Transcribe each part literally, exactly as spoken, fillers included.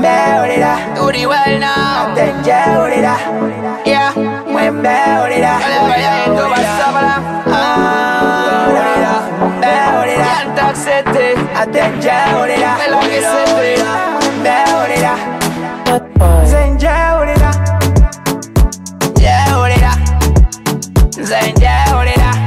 Mwembeulira, do the well now. atenjeulira, Yeah, mwembeulira, whatever you do, but sabala. Mwembeulira, mwembeulira, Young Talk City, atenjeulira, I love you city. mwembeulira, zenjeulira, Yeah, hold it up. Zayn, yeah, hold it up.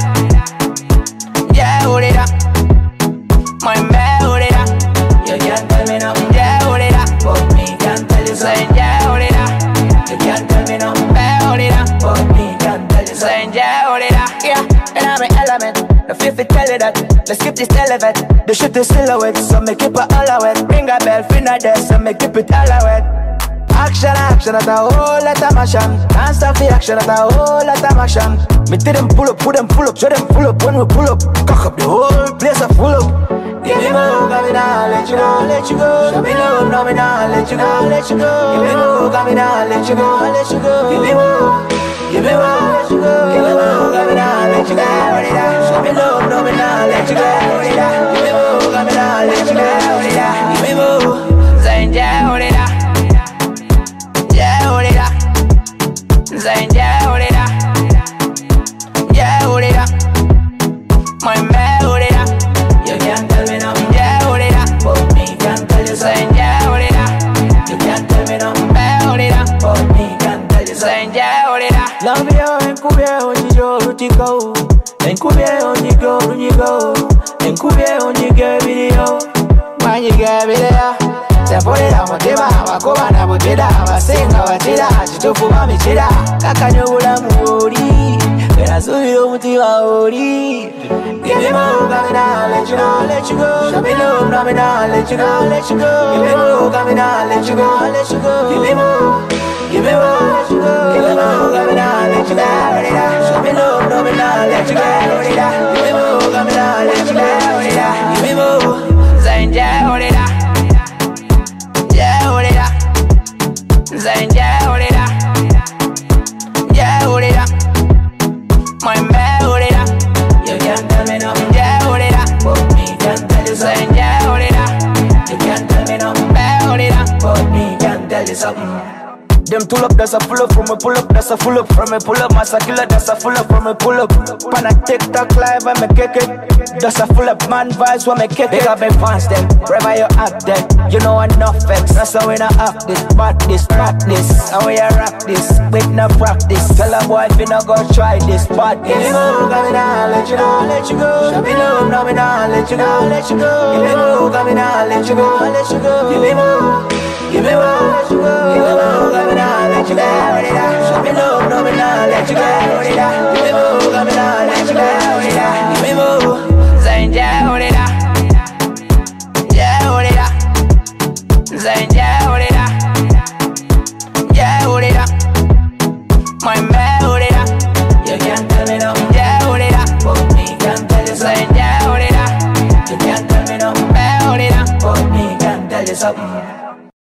Yeah, hold it up. My man, hold it up. you can't tell me no, Yeah, hold it up. but me can tell you something. Zayn, yeah, hold it up. You can't tell me no, Man, hold it up. but me can tell you something. Zayn, yeah, hold it up. Yeah, and I'm an element. The fifth tell you that. Let's skip this elevate. The shit is silhouette, so me keep it all away. Ring a bell, finna there, so me keep it all away. Action, action, at a whole lot of motion. Can't stop the action, at a whole lot of motion. Me tell them pull up, put them pull up, show them pull up. When we pull up, cock up the whole place a full up. Give me more, got me now, let you go, let you go. Show me love, now me now, let you go, let you go. Give me more, got me now, let you go, let you go. Give me more, give me more, let you go. Give me more, got me now, let you go, let you go. Show me love, now me now, let you go, let you go. Give me more, got me now, let you go, let you go. Give me more. Zayn, yeah, hold it up. Yeah, hold it up. Zayn, yeah, hold it up. Yeah, hold it up. My man, hold it up. You can't tell me no, Yeah, hold it up. but me can tell you something. Zayn, yeah, hold it up. You can't tell me no, Man, hold it up. but me can tell you something. Zayn, yeah, hold it up. Love you, enkubye onyigo rutiko. Enkubye onyigo runyigo. Enkubye onyigo video. Manyiga video. Tempulira mutima abakuba na butira abasinga batira kitufu bamikira kakanya obulamu bw'oli bwenasuubira omutima oli. Give me more, got me now, let you go, let you go. Show me love, now me now, let you go, let you go. Give me more, got me now, let you go, let you go. Give me more, give me more, let you go. Give me more, got me now, let you go, let you go. Show me love, now me now, let you go, let you go. Give me more, got me now, let you go, let you go. Give me more. Zayn, yeah, hold it up. Yeah, hold it up. Zayn, yeah, hold it up. Yeah, hold it up. My man, hold it up. You can't tell me no, Yeah, hold it up. but me can tell you something. Zayn, yeah, hold it up. You can't tell me no, Man, hold it up. but me can tell you something. Them pull up, that's a full up from me pull up, that's a full up from me pull up. Massa killer, that's a full up from me pull up. Pan a TikTok live, I me kick it. That's a full up man vibes when me kick it. Big up my fans them, wherever you act them. You know enough vex, that's how we not act this, but this, practice. How we a rock this, with no practice. Tell a boy if you not go try this, but this. Give me more, got me now, let you go, let you go. Show me love, now me now, let you go, let you go. Give me more, got me now, let you go, let you go. Give me more. Give me more, let you go. Give me more, got me now, let you go, let it go. Show me love, no me now, let you go, let it go. Give me more, got me now, let you go, let it go. Give me more. Zayn, yeah, hold it up. Yeah, hold it up. Zayn, yeah, hold it up. Yeah, hold it up. My man, hold it up. You can't tell me no, Yeah, hold it up. but me can tell you something. Zayn, yeah, hold it up. You can't tell me no, Man, hold it up. but me can tell you something.